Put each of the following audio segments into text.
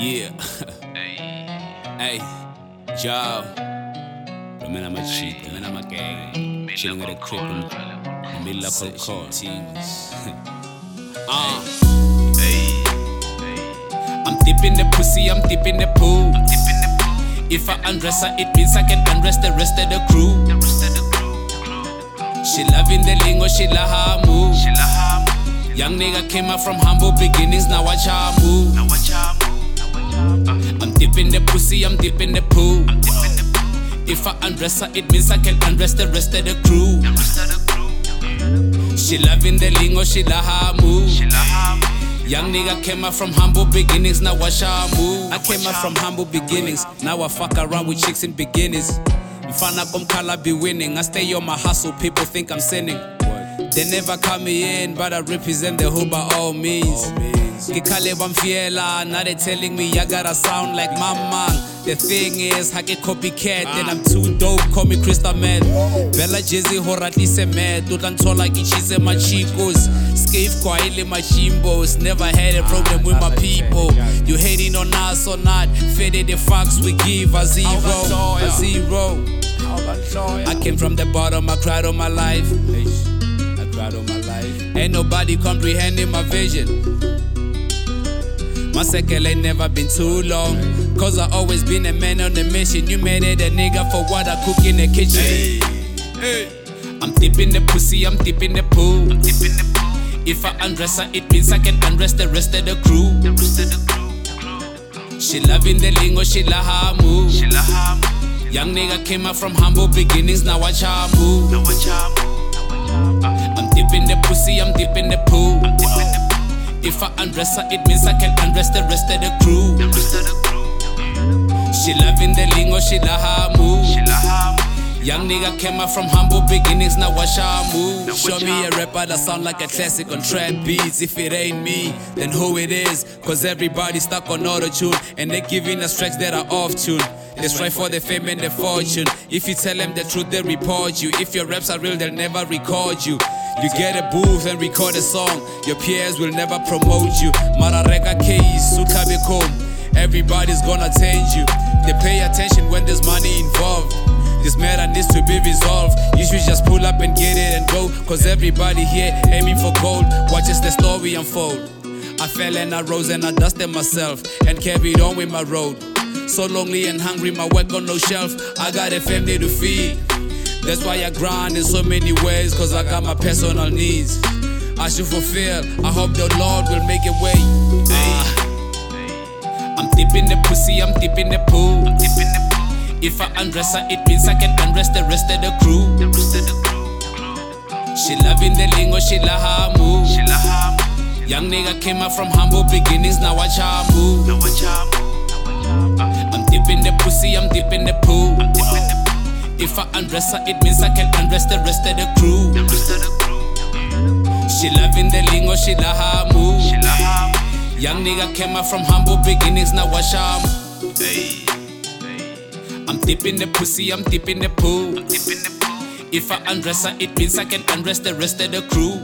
Yeah. Hey, Joe. Man, I'm a cheat, man, I'm a gang. Chilling at a crib in the middle of a car. I'm dipping the pussy, I'm dipping the pool. If I undress her, it means I can undress the rest of the crew. She loving the lingo, she love her move. Young nigga came up from humble beginnings, now watch her move. I'm dipping the pussy, I'm dipping the pool. If I undress her, it means I can undress the rest of the crew. She loving the lingo, she love her move. Young nigga came up from humble beginnings, now watch her move. I came up from humble beginnings, now I fuck around with chicks in beginnings. Mfana komkhala be winning, I stay on my hustle, people think I'm sinning. They never call me in, but I represent the hood by all means. Gikhale bamfiela, now they telling me I gotta sound like my man. The thing is, I get copycat, then I'm too dope, call me Crystal Man. Bella Jizzy horatise mad, tutlantola kichise my chicos. Scave quietly my chimbos, never had a problem with my people. You hating on us or not, faded the fucks we give a zero, a zero. I came from the bottom, I cried all my life. I cried all my life. Ain't nobody comprehending my vision. My cycle ain't never been too long, cause I always been a man on a mission. You made it a nigga for what I cook in the kitchen. I'm dipping the pussy, I'm dipping the pool. If I undress her, it means I can undress the rest of the crew. She loving the lingo, she love her move. Young nigga came up from humble beginnings, now watch her move. I'm dipping the pussy, I'm dipping the pool. If I undress her, it means I can undress the rest of the crew. She loving the lingo, she love her move. Young nigga came up from humble beginnings, now watch her move. Show me a rapper that sound like a classic on trap beats. If it ain't me, then who it is? Cause everybody stuck on auto-tune, and they giving us tracks that are off-tune. They strive for the fame and the fortune. If you tell them the truth, they report you. If your raps are real, they'll never record you. You get a booth and record a song, your peers will never promote you. Marareka case, Sukabe kom, everybody's gonna change you. They pay attention when there's money involved. This matter needs to be resolved. You should just pull up and get it and go, cause everybody here aiming for gold. Watch as the story unfold. I fell and I rose and I dusted myself and carried on with my road. So lonely and hungry, my work on no shelf. I got a family to feed. That's why I grind in so many ways, cause I got my personal needs I should fulfill. I hope the Lord will make a way. I'm dipping the pussy, I'm dipping the pool. If I undress her, it means I can undress the rest of the crew. She loving the lingo, she love her move. Young nigga came up from humble beginnings, now watch her move. I'm dipping the pussy, I'm dipping the pool. If I undress her, it means I can undress the rest of the crew. She loving the lingo, she love her move. Young nigga came up from humble beginnings, now watch her move. I'm dipping the pussy, I'm dipping the pool. If I undress her, it means I can undress the rest of the crew.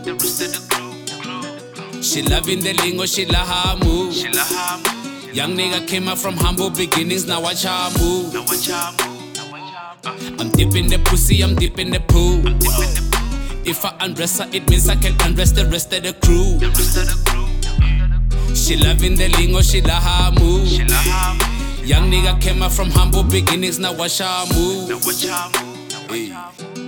She loving the lingo, she love her move. Young nigga came up from humble beginnings, now watch her move. I'm dipping the pussy, I'm dipping the pool. If I undress her, it means I can undress the rest of the crew. She loving the lingo, she love her move. Young nigga came up from humble beginnings, now watch her move.